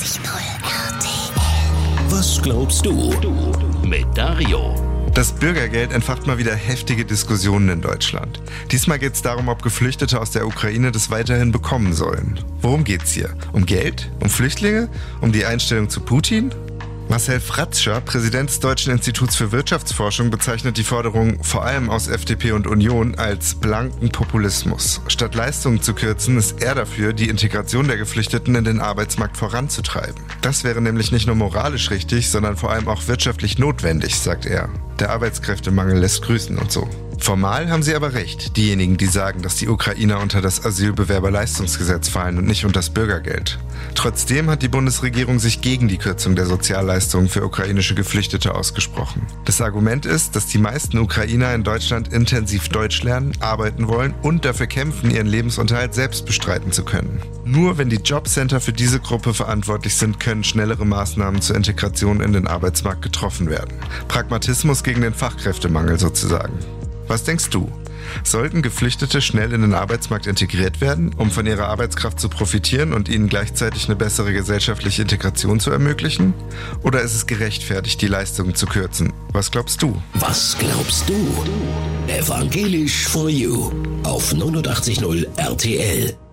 RTL. Was glaubst du? Mit Dario. Das Bürgergeld entfacht mal wieder heftige Diskussionen in Deutschland. Diesmal geht es darum, ob Geflüchtete aus der Ukraine das weiterhin bekommen sollen. Worum geht's hier? Um Geld? Um Flüchtlinge? Um die Einstellung zu Putin? Marcel Fratscher, Präsident des Deutschen Instituts für Wirtschaftsforschung, bezeichnet die Forderung vor allem aus FDP und Union als blanken Populismus. Statt Leistungen zu kürzen, ist er dafür, die Integration der Geflüchteten in den Arbeitsmarkt voranzutreiben. Das wäre nämlich nicht nur moralisch richtig, sondern vor allem auch wirtschaftlich notwendig, sagt er. Der Arbeitskräftemangel lässt grüßen und so. Formal haben sie aber recht, diejenigen, die sagen, dass die Ukrainer unter das Asylbewerberleistungsgesetz fallen und nicht unter das Bürgergeld. Trotzdem hat die Bundesregierung sich gegen die Kürzung der Sozialleistungen für ukrainische Geflüchtete ausgesprochen. Das Argument ist, dass die meisten Ukrainer in Deutschland intensiv Deutsch lernen, arbeiten wollen und dafür kämpfen, ihren Lebensunterhalt selbst bestreiten zu können. Nur wenn die Jobcenter für diese Gruppe verantwortlich sind, können schnellere Maßnahmen zur Integration in den Arbeitsmarkt getroffen werden. Pragmatismus gegen den Fachkräftemangel sozusagen. Was denkst du? Sollten Geflüchtete schnell in den Arbeitsmarkt integriert werden, um von ihrer Arbeitskraft zu profitieren und ihnen gleichzeitig eine bessere gesellschaftliche Integration zu ermöglichen? Oder ist es gerechtfertigt, die Leistungen zu kürzen? Was glaubst du? Was glaubst du? Evangelisch for You auf 89.0 RTL.